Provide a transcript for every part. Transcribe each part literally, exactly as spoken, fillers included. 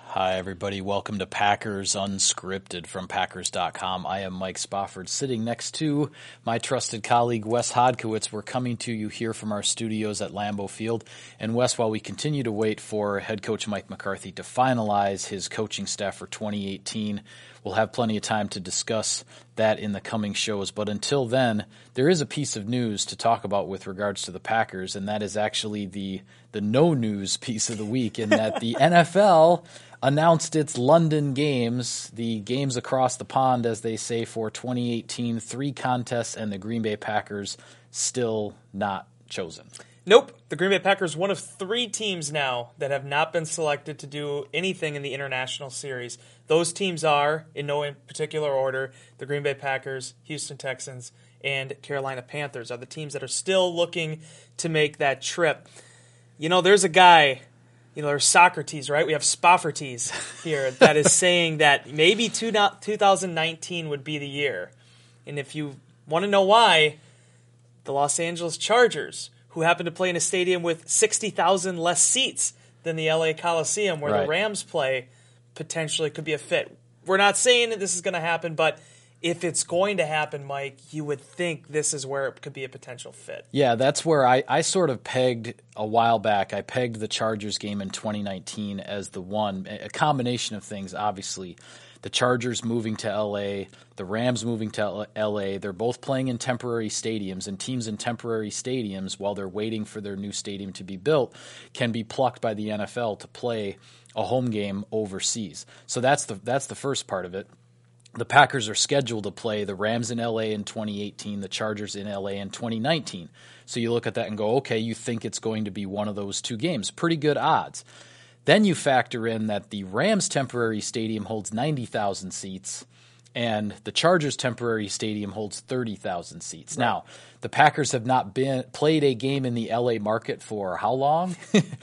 Hi, everybody. Welcome to Packers Unscripted from Packers dot com. I am Mike Spofford, sitting next to my trusted colleague, Wes Hodkiewicz. We're coming to you here from our studios at Lambeau Field. And Wes, while we continue to wait for head coach Mike McCarthy to finalize his coaching staff for twenty eighteen, we'll have plenty of time to discuss that in the coming shows. But until then, there is a piece of news to talk about with regards to the Packers, and that is actually the, the no news piece of the week, in that the N F L announced its London games, the games across the pond, as they say, for twenty eighteen, three contests, and the Green Bay Packers still not chosen. Nope. The Green Bay Packers, one of three teams now that have not been selected to do anything in the International Series. Those teams are, in no particular order, the Green Bay Packers, Houston Texans, and Carolina Panthers are the teams that are still looking to make that trip. You know, there's a guy, you know, there's Socrates, right? We have Spoffertes here that is saying that maybe two thousand nineteen would be the year. And if you want to know why, the Los Angeles Chargers, who happen to play in a stadium with sixty thousand less seats than the L A Coliseum where right. the Rams play, potentially could be a fit. We're not saying that this is going to happen, but if it's going to happen, Mike, you would think this is where it could be a potential fit. Yeah, that's where I, I sort of pegged a while back. I pegged the Chargers game in twenty nineteen as the one, a combination of things, obviously. The Chargers moving to L A, the Rams moving to L A. They're both playing in temporary stadiums, and teams in temporary stadiums, while they're waiting for their new stadium to be built, can be plucked by the N F L to play a home game overseas. So that's the that's the first part of it. The Packers are scheduled to play the Rams in L A in twenty eighteen, the Chargers in L A in twenty nineteen. So you look at that and go, okay, you think it's going to be one of those two games. Pretty good odds. Then you factor in that the Rams temporary stadium holds ninety thousand seats and the Chargers temporary stadium holds thirty thousand seats. Right. Now, the Packers have not been played a game in the L A market for how long?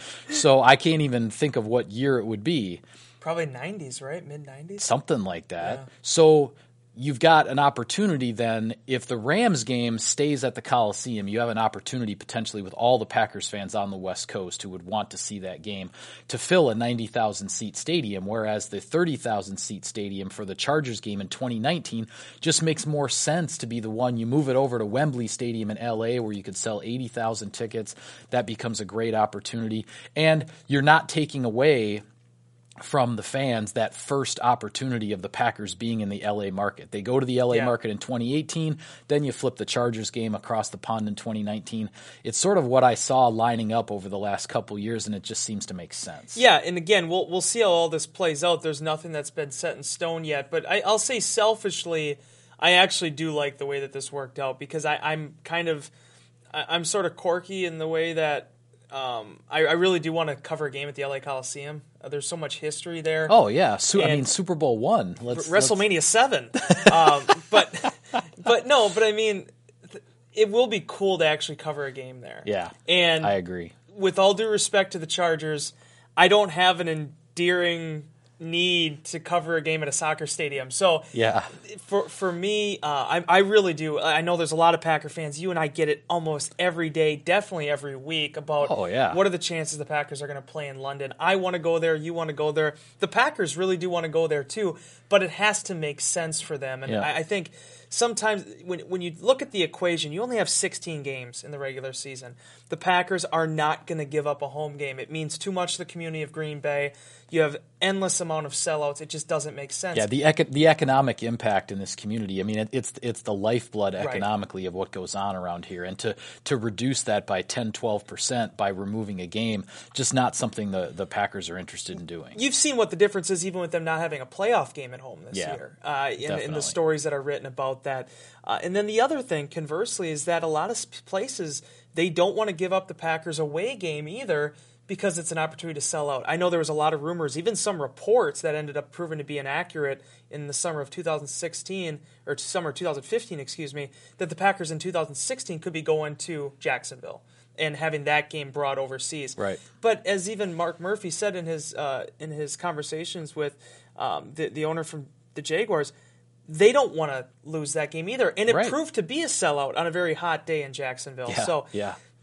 So I can't even think of what year it would be. Probably nineties, right? mid-nineties? Something like that. Yeah. So you've got an opportunity then, if the Rams game stays at the Coliseum, you have an opportunity potentially with all the Packers fans on the West Coast who would want to see that game to fill a ninety thousand seat stadium, whereas the thirty thousand seat stadium for the Chargers game in twenty nineteen just makes more sense to be the one. You move it over to Wembley Stadium in L A where you could sell eighty thousand tickets. That becomes a great opportunity. And you're not taking away from the fans that first opportunity of the Packers being in the L A market. They go to the L A yeah. market in twenty eighteen, then you flip the Chargers game across the pond in twenty nineteen. It's sort of what I saw lining up over the last couple years, and it just seems to make sense. Yeah, and again, we'll we'll see how all this plays out. There's nothing that's been set in stone yet, but I, I'll say selfishly, I actually do like the way that this worked out because I, I'm kind of, I, I'm sort of quirky in the way that Um, I, I really do want to cover a game at the L A Coliseum. Uh, there's so much history there. Oh yeah, Su- I mean Super Bowl one, let's, WrestleMania let's... seven. um, but but no, but I mean, th- it will be cool to actually cover a game there. Yeah, and I agree. With all due respect to the Chargers, I don't have an endearing need to cover a game at a soccer stadium. So yeah, for for me, uh, I, I really do. I know there's a lot of Packer fans. You and I get it almost every day, definitely every week, about oh, yeah. what are the chances the Packers are going to play in London. I want to go there. You want to go there. The Packers really do want to go there too, but it has to make sense for them. And yeah. I, I think sometimes when when you look at the equation, you only have sixteen games in the regular season. The Packers are not going to give up a home game. It means too much to the community of Green Bay. You have endless amount of sellouts. It just doesn't make sense. Yeah, the eco- the economic impact in this community. I mean, it, it's it's the lifeblood economically right. of what goes on around here, and to to reduce that by ten, twelve percent by removing a game, just not something the, the Packers are interested in doing. You've seen what the difference is, even with them not having a playoff game at home this yeah, year, uh, in, in the stories that are written about that. Uh, and then the other thing, conversely, is that a lot of places they don't want to give up the Packers away game either, because it's an opportunity to sell out. I know there was a lot of rumors, even some reports that ended up proving to be inaccurate in the summer of two thousand sixteen, or summer of two thousand fifteen, excuse me, that the Packers in two thousand sixteen could be going to Jacksonville and having that game brought overseas. Right. But as even Mark Murphy said in his uh, in his conversations with um, the, the owner from the Jaguars, they don't want to lose that game either. And it right. proved to be a sellout on a very hot day in Jacksonville. Yeah, so yeah.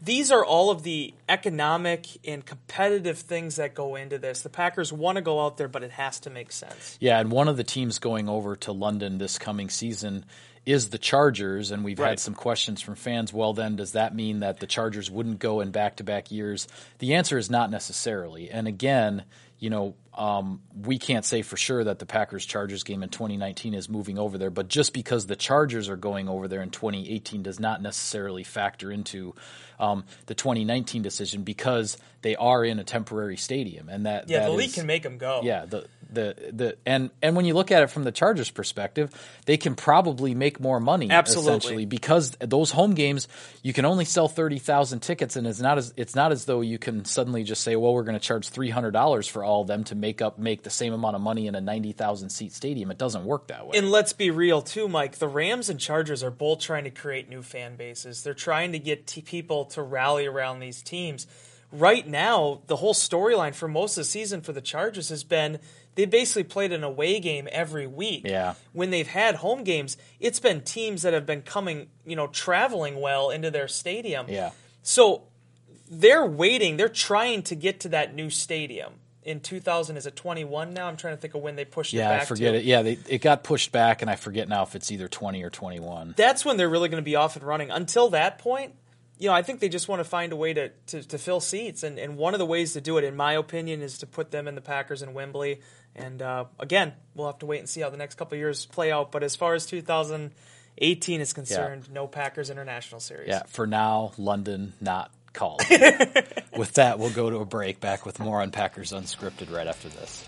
these are all of the economic and competitive things that go into this. The Packers want to go out there, but it has to make sense. Yeah, and one of the teams going over to London this coming season is the Chargers, and we've Right. had some questions from fans. Well, then, does that mean that the Chargers wouldn't go in back-to-back years? The answer is not necessarily. And again, you know, um, we can't say for sure that the Packers-Chargers game in twenty nineteen is moving over there, but just because the Chargers are going over there in twenty eighteen does not necessarily factor into um, the twenty nineteen decision, because they are in a temporary stadium. And that Yeah, that the league is- can make them go. Yeah, the the the and and when you look at it from the Chargers' perspective, they can probably make more money Absolutely. essentially, because those home games you can only sell thirty thousand tickets, and it's not as it's not as though you can suddenly just say, well, we're going to charge three hundred dollars for all of them to make up make the same amount of money in a ninety thousand seat stadium. It doesn't work that way. And let's be real too, Mike. The Rams and Chargers are both trying to create new fan bases. They're trying to get t- people to rally around these teams. Right now, the whole storyline for most of the season for the Chargers has been they basically played an away game every week. Yeah. When they've had home games, it's been teams that have been coming, you know, traveling well into their stadium. Yeah. So they're waiting. They're trying to get to that new stadium. In two thousand, is it twenty-one now? I'm trying to think of when they pushed yeah, it back I forget to. it. Yeah, they, it got pushed back, and I forget now if it's either twenty or twenty-one. That's when they're really going to be off and running. Until that point, you know, I think they just want to find a way to, to, to fill seats. And, and one of the ways to do it, in my opinion, is to put them in the Packers in Wembley. And uh, again, we'll have to wait and see how the next couple of years play out. But as far as two thousand eighteen is concerned, yeah. no Packers International Series. Yeah, for now, London not called. With that, we'll go to a break. Back with more on Packers Unscripted right after this.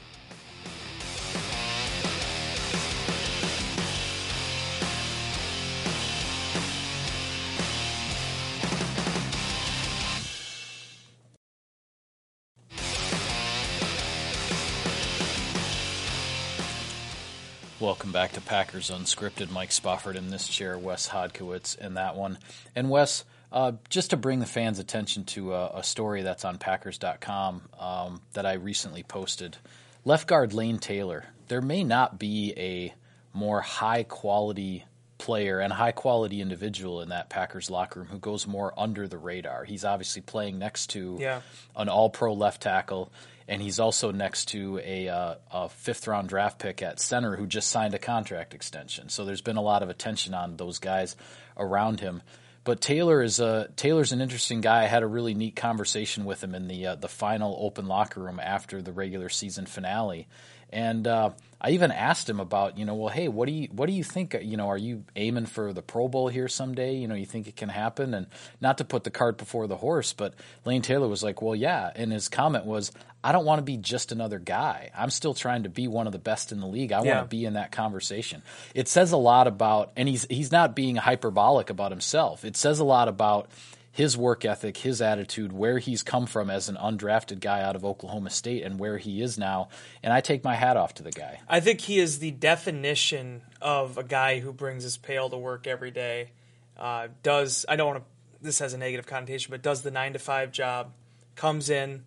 Welcome back to Packers Unscripted. Mike Spofford in this chair, Wes Hodkiewicz in that one. And Wes, uh, just to bring the fans' attention to a, a story that's on Packers dot com um, that I recently posted. Left guard Lane Taylor. There may not be a more high-quality player and high-quality individual in that Packers locker room who goes more under the radar. He's obviously playing next to yeah. an all-pro left tackle, and he's also next to a, uh, a fifth-round draft pick at center who just signed a contract extension. So there's been a lot of attention on those guys around him. But Taylor is a Taylor's an interesting guy. I had a really neat conversation with him in the uh, the final open locker room after the regular season finale, and uh, I even asked him about, you know, well, hey, what do you what do you think? You know, are you aiming for the Pro Bowl here someday? You know, you think it can happen? And not to put the cart before the horse, but Lane Taylor was like, well, yeah. And his comment was, I don't want to be just another guy. I'm still trying to be one of the best in the league. I yeah. want to be in that conversation. It says a lot about, and he's he's not being hyperbolic about himself. It says a lot about his work ethic, his attitude, where he's come from as an undrafted guy out of Oklahoma State and where he is now. And I take my hat off to the guy. I think he is the definition of a guy who brings his pail to work every day. Uh, does, I don't want to, this has a negative connotation, but does the nine to five job, comes in,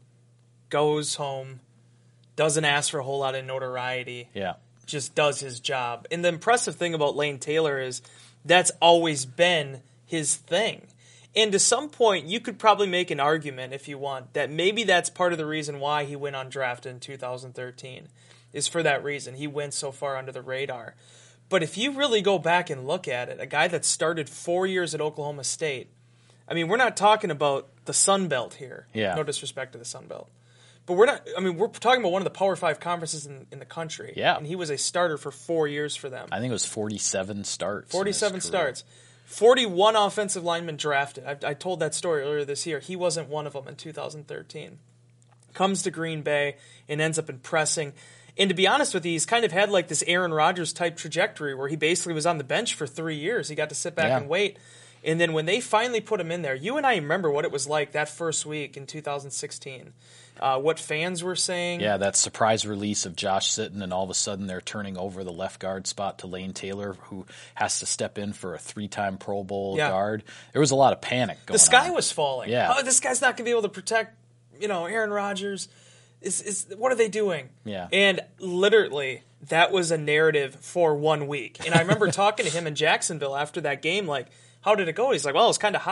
goes home, doesn't ask for a whole lot of notoriety. Yeah. Just does his job. And the impressive thing about Lane Taylor is that's always been his thing. And to some point, you could probably make an argument, if you want, that maybe that's part of the reason why he went undrafted in two thousand thirteen, is for that reason. He went so far under the radar. But if you really go back and look at it, a guy that started four years at Oklahoma State, I mean, we're not talking about the Sun Belt here. Yeah. No disrespect to the Sun Belt. But we're not, I mean, we're talking about one of the Power Five conferences in, in the country. Yeah. And he was a starter for four years for them. I think it was forty-seven starts. forty-seven starts. forty-one offensive linemen drafted. I, I told that story earlier this year. He wasn't one of them in two thousand thirteen. Comes to Green Bay and ends up impressing. And to be honest with you, he's kind of had like this Aaron Rodgers type trajectory where he basically was on the bench for three years. He got to sit back Yeah. and wait. And then when they finally put him in there, you and I remember what it was like that first week in two thousand sixteen. Uh, what fans were saying. Yeah, that surprise release of Josh Sitton, and all of a sudden they're turning over the left guard spot to Lane Taylor, who has to step in for a three-time Pro Bowl Yeah. guard. There was a lot of panic going on. The sky was falling. Yeah. Oh, this guy's not going to be able to protect, you know, Aaron Rodgers. Is is what are they doing? Yeah. And literally, that was a narrative for one week. And I remember talking to him in Jacksonville after that game, like, how did it go? He's like, well, it was kind of hot.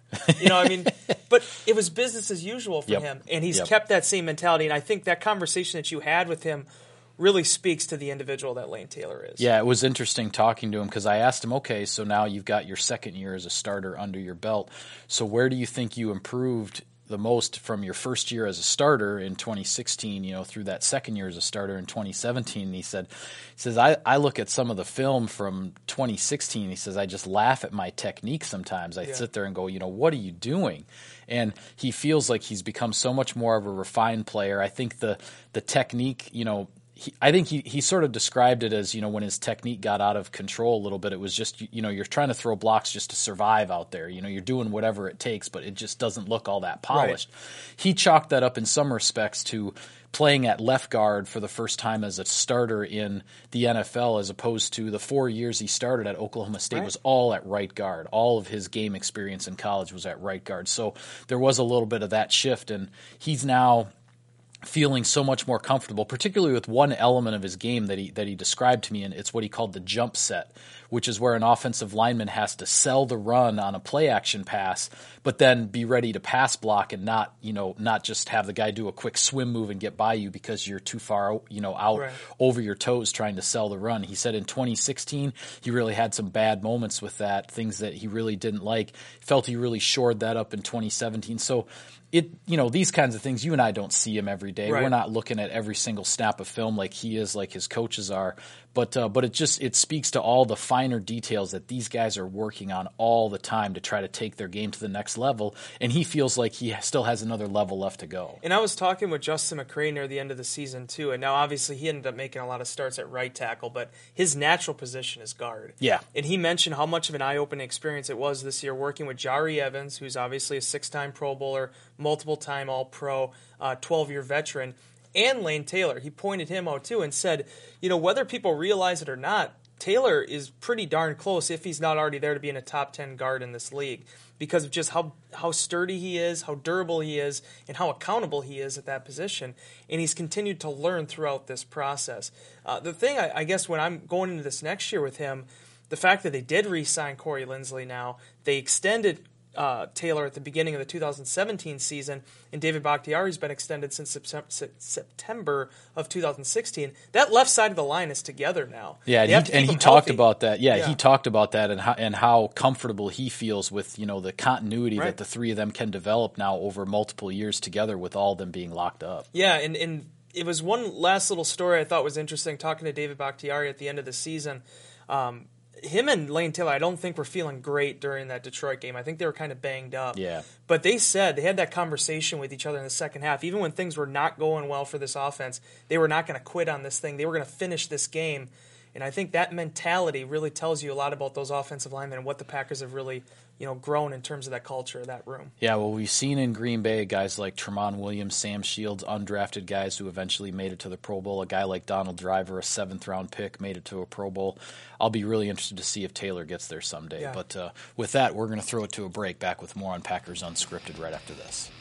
You know, I mean, but it was business as usual for Yep. him, and he's Yep. kept that same mentality. And I think that conversation that you had with him really speaks to the individual that Lane Taylor is. Yeah, it was interesting talking to him because I asked him, okay, so now you've got your second year as a starter under your belt. So where do you think you improved the most from your first year as a starter in twenty sixteen, you know, through that second year as a starter in twenty seventeen? And he said, he says, I, I look at some of the film from twenty sixteen. He says, I just laugh at my technique sometimes. I Yeah. sit there and go, you know, what are you doing? And he feels like he's become so much more of a refined player. I think the the technique, you know, He, I think he, he sort of described it as, you know, when his technique got out of control a little bit, it was just, you know, you're trying to throw blocks just to survive out there. You know, you're doing whatever it takes, but it just doesn't look all that polished. Right. He chalked that up in some respects to playing at left guard for the first time as a starter in the N F L, as opposed to the four years he started at Oklahoma State right. was all at right guard. All of his game experience in college was at right guard. So there was a little bit of that shift, and he's now feeling so much more comfortable, particularly with one element of his game that he that he described to me, and it's what he called the jump set, which is where an offensive lineman has to sell the run on a play action pass, but then be ready to pass block and not, you know, not just have the guy do a quick swim move and get by you because you're too far, you know, out right. over your toes trying to sell the run. He said in twenty sixteen he really had some bad moments with that, things that he really didn't like. Felt he really shored that up in twenty seventeen. So it, you know, these kinds of things, you and I don't see him every day. Right. We're not looking at every single snap of film like he is, like his coaches are. But uh, but it just it speaks to all the finer details that these guys are working on all the time to try to take their game to the next level. And he feels like he still has another level left to go. And I was talking with Justin McCray near the end of the season too. And now obviously he ended up making a lot of starts at right tackle, but his natural position is guard. Yeah. And he mentioned how much of an eye-opening experience it was this year working with Jari Evans, who's obviously a six-time Pro Bowler, multiple-time All-Pro, uh, twelve-year veteran, and Lane Taylor. He pointed him out too and said, you know, whether people realize it or not, Taylor is pretty darn close, if he's not already there, to being a top ten guard in this league because of just how how sturdy he is, how durable he is, and how accountable he is at that position. And he's continued to learn throughout this process. Uh, the thing, I, I guess, when I'm going into this next year with him, the fact that they did re-sign Corey Linsley now, they extended Uh, Taylor at the beginning of the two thousand seventeen season, and David Bakhtiari's been extended since September of two thousand sixteen. That left side of the line is together now. Yeah, and he, and he talked about that. Yeah, yeah, he talked about that and how, and how comfortable he feels with, you know, the continuity right. that the three of them can develop now over multiple years together with all of them being locked up. Yeah, and, and it was one last little story I thought was interesting, talking to David Bakhtiari at the end of the season. Um, Him and Lane Taylor, I don't think were feeling great during that Detroit game. I think they were kind of banged up. Yeah. But they said they had that conversation with each other in the second half. Even when things were not going well for this offense, they were not going to quit on this thing. They were going to finish this game. And I think that mentality really tells you a lot about those offensive linemen and what the Packers have really, you know, grown in terms of that culture of that room. Yeah, well, we've seen in Green Bay guys like Tramon Williams, Sam Shields, undrafted guys who eventually made it to the Pro Bowl. A guy like Donald Driver, a seventh-round pick, made it to a Pro Bowl. I'll be really interested to see if Taylor gets there someday. Yeah. But uh, with that, we're going to throw it to a break. Back with more on Packers Unscripted right after this.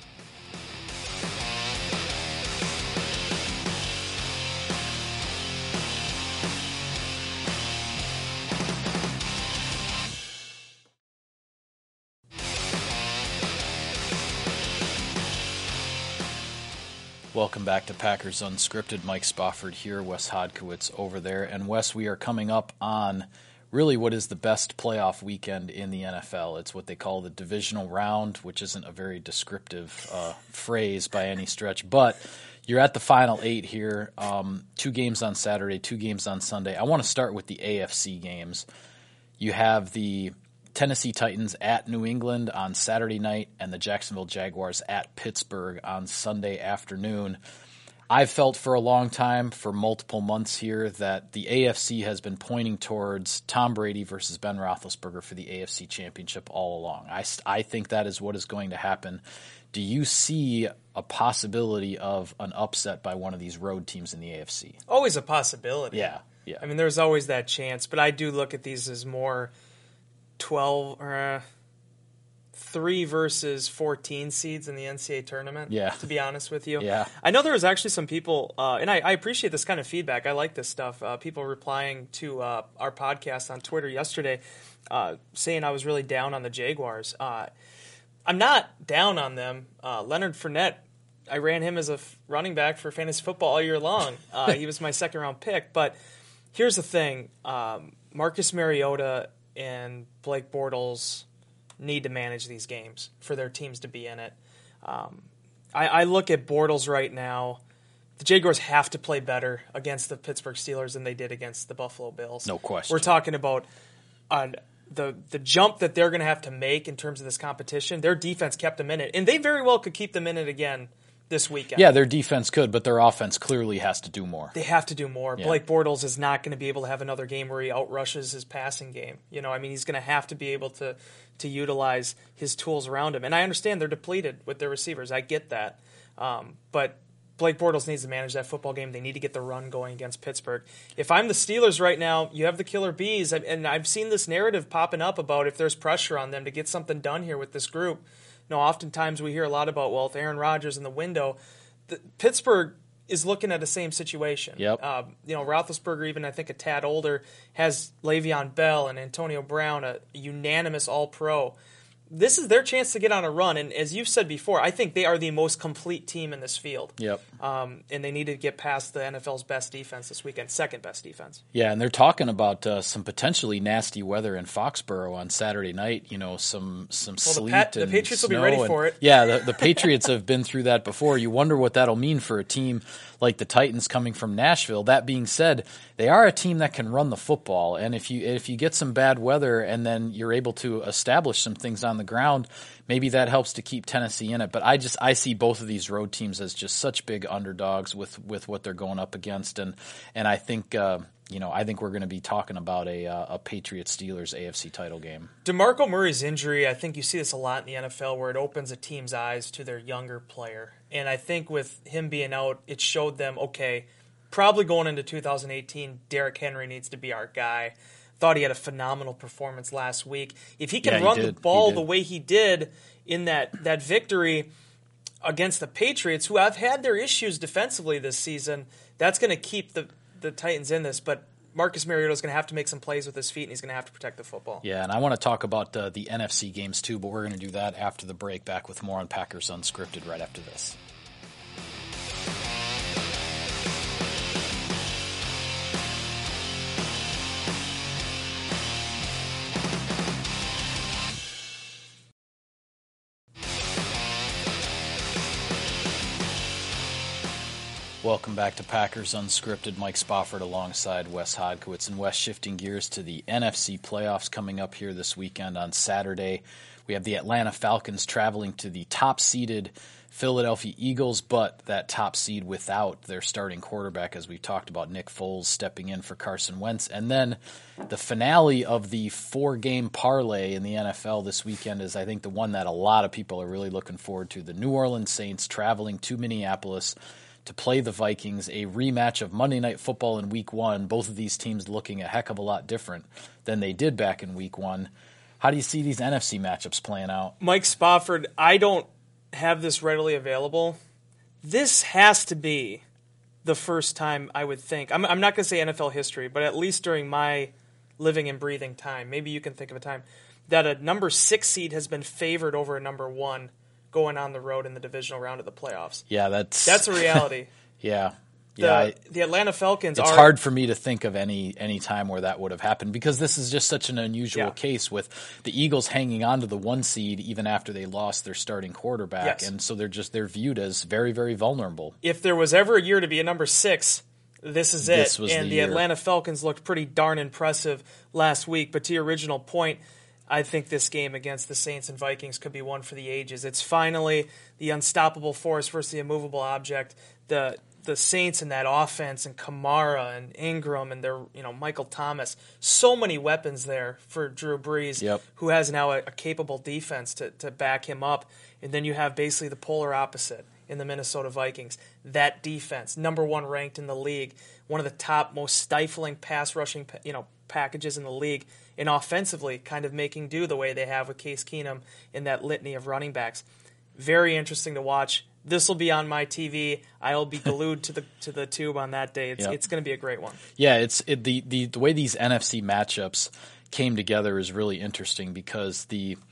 Welcome back to Packers Unscripted. Mike Spofford here, Wes Hodkiewicz over there. And Wes, we are coming up on really what is the best playoff weekend in the N F L. It's what they call the divisional round, which isn't a very descriptive uh, phrase by any stretch. But you're at the final eight here. Um, two games on Saturday, two games on Sunday. I want to start with the A F C games. You have the Tennessee Titans at New England on Saturday night and the Jacksonville Jaguars at Pittsburgh on Sunday afternoon. I've felt for a long time, for multiple months here, that the A F C has been pointing towards Tom Brady versus Ben Roethlisberger for the A F C Championship all along. I, I think that is what is going to happen. Do you see a possibility of an upset by one of these road teams in the A F C? Always a possibility. Yeah, yeah. I mean, there's always that chance, but I do look at these as more twelve or uh, three versus fourteen seeds in the N C A A tournament. Yeah. To be honest with you. Yeah. I know there was actually some people, uh, and I, I appreciate this kind of feedback. I like this stuff. Uh, people replying to uh, our podcast on Twitter yesterday, uh, saying I was really down on the Jaguars. Uh, I'm not down on them. Uh, Leonard Fournette, I ran him as a f- running back for fantasy football all year long. Uh, he was my second round pick. But here's the thing: um, Marcus Mariota and Blake Bortles need to manage these games for their teams to be in it. Um, I, I look at Bortles right now. The Jaguars have to play better against the Pittsburgh Steelers than they did against the Buffalo Bills. No question. We're talking about uh, the the jump that they're going to have to make in terms of this competition. Their defense kept them in it, and they very well could keep them in it again this weekend. Yeah, their defense could, but their offense clearly has to do more. They have to do more. Yeah. Blake Bortles is not going to be able to have another game where he outrushes his passing game. You know, I mean, he's going to have to be able to to utilize his tools around him. And I understand they're depleted with their receivers. I get that. Um, but Blake Bortles needs to manage that football game. They need to get the run going against Pittsburgh. If I'm the Steelers right now, you have the Killer Bees, and I've seen this narrative popping up about if there's pressure on them to get something done here with this group. You know, oftentimes we hear a lot about, well, if Aaron Rodgers in the window, the, Pittsburgh is looking at the same situation. Yep. Uh, you know, Roethlisberger, even I think a tad older, has Le'Veon Bell and Antonio Brown, a unanimous All-Pro. This is their chance to get on a run, and as you've said before, I think they are the most complete team in this field. Yep. Um, and they need to get past the N F L's best defense this weekend, second best defense. Yeah, and they're talking about uh, some potentially nasty weather in Foxborough on Saturday night. You know, some some Well, the sleet Pat- the and Patriots will be snow ready and- for it. Yeah, the, the Patriots have been through that before. You wonder what that'll mean for a team like the Titans coming from Nashville. That being said, they are a team that can run the football, and if you if you get some bad weather and then you're able to establish some things on the ground, maybe that helps to keep Tennessee in it. But I just I see both of these road teams as just such big underdogs with, with what they're going up against, and and I think uh, you know I think we're going to be talking about a uh, a Patriots Steelers A F C title game. DeMarco Murray's injury, I think you see this a lot in the N F L where it opens a team's eyes to their younger player. And I think with him being out, it showed them, okay, probably going into two thousand eighteen, Derrick Henry needs to be our guy. Thought he had a phenomenal performance last week. If he can Yeah, he run did. the ball He did. the way he did in that, that victory against the Patriots, who have had their issues defensively this season, that's going to keep the, the Titans in this. But Marcus Mariota is going to have to make some plays with his feet, and he's going to have to protect the football. Yeah, and I want to talk about uh, the N F C games too, but we're going to do that after the break. Back with more on Packers Unscripted right after this. Welcome back to Packers Unscripted. Mike Spofford alongside Wes Hodkiewicz. And Wes, shifting gears to the N F C playoffs coming up here this weekend on Saturday. We have the Atlanta Falcons traveling to the top-seeded Philadelphia Eagles, but that top seed without their starting quarterback, as we've talked about, Nick Foles stepping in for Carson Wentz. And then the finale of the four-game parlay in the N F L this weekend is, I think, the one that a lot of people are really looking forward to. The New Orleans Saints traveling to Minneapolis to play the Vikings, a rematch of Monday Night Football in Week One. Both of these teams looking a heck of a lot different than they did back in Week One. How do you see these N F C matchups playing out? Mike Spofford, I don't have this readily available. This has to be the first time, I would think. I'm, I'm not going to say N F L history, but at least during my living and breathing time, maybe you can think of a time, that a number six seed has been favored over a number one going on the road in the divisional round of the playoffs. Yeah, that's That's a reality. yeah. The, Yeah, I, the Atlanta Falcons it's are... hard for me to think of any any time where that would have happened because this is just such an unusual Yeah. case with the Eagles hanging on to the one seed even after they lost their starting quarterback, Yes. and so they're just they're viewed as very very vulnerable. If there was ever a year to be a number six, this is it. This was and the the, year. Atlanta Falcons looked pretty darn impressive last week. But to your original point, I think this game against the Saints and Vikings could be one for the ages. It's finally the unstoppable force versus the immovable object. The the Saints and that offense and Kamara and Ingram and their you know Michael Thomas, so many weapons there for Drew Brees, Yep. who has now a, a capable defense to, to back him up. And then you have basically the polar opposite in the Minnesota Vikings. That defense, number one ranked in the league, one of the top most stifling pass rushing you know packages in the league, and offensively kind of making do the way they have with Case Keenum in that litany of running backs. Very interesting to watch. This will be on my T V. I'll be glued to the to the tube on that day. It's Yep. it's going to be a great one. Yeah, it's it, the, the the way these N F C matchups came together is really interesting because the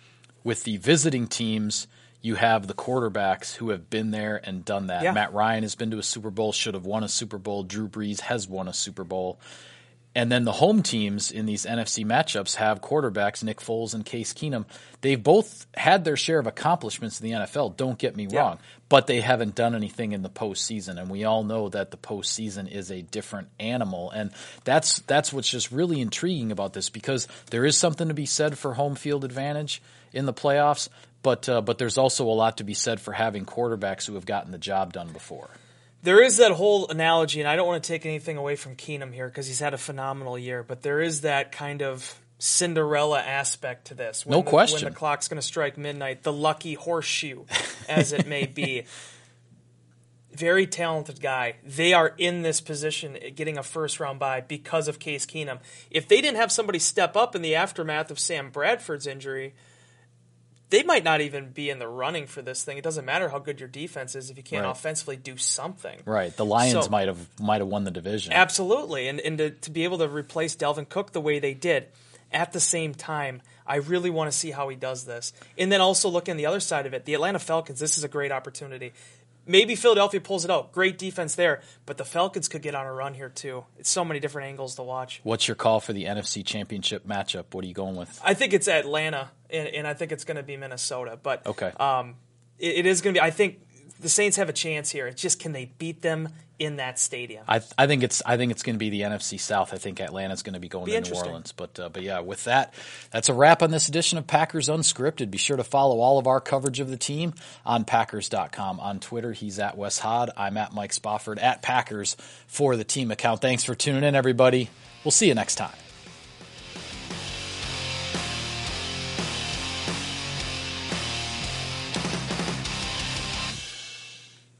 With the visiting teams, you have the quarterbacks who have been there and done that. Yeah. Matt Ryan has been to a Super Bowl, should have won a Super Bowl. Drew Brees has won a Super Bowl. And then the home teams in these N F C matchups have quarterbacks, Nick Foles and Case Keenum. They've both had their share of accomplishments in the N F L, don't get me Yeah. wrong, but they haven't done anything in the postseason. And we all know that the postseason is a different animal. And that's that's what's just really intriguing about this, because there is something to be said for home field advantage in the playoffs, but uh, but there's also a lot to be said for having quarterbacks who have gotten the job done before. There is that whole analogy, and I don't want to take anything away from Keenum here because he's had a phenomenal year, but there is that kind of Cinderella aspect to this. When No the, question. When the clock's going to strike midnight, the lucky horseshoe, as it may be. Very talented guy. They are in this position, getting a first-round bye because of Case Keenum. If they didn't have somebody step up in the aftermath of Sam Bradford's injury, they might not even be in the running for this thing. It doesn't matter how good your defense is if you can't Right. offensively do something. Right. The Lions So- might have might have won the division. Absolutely. And, and to, to be able to replace Delvin Cook the way they did, at the same time, I really want to see how he does this. And then also look on the other side of it. The Atlanta Falcons, this is a great opportunity. Maybe Philadelphia pulls it out. Great defense there. But the Falcons could get on a run here, too. It's so many different angles to watch. What's your call for the N F C Championship matchup? What are you going with? I think it's Atlanta, and, and I think it's going to be Minnesota. But Okay. um, it, it is going to be – I think the Saints have a chance here. It's just, can they beat them in that stadium? I I think it's I think it's going to be the N F C South. I think Atlanta's going to be going Be to New interesting. Orleans. But uh, but yeah, with that, that's a wrap on this edition of Packers Unscripted. Be sure to follow all of our coverage of the team on Packers dot com. On Twitter, he's at Wes Hod. I'm at Mike Spofford at Packers for the team account. Thanks for tuning in, everybody. We'll see you next time.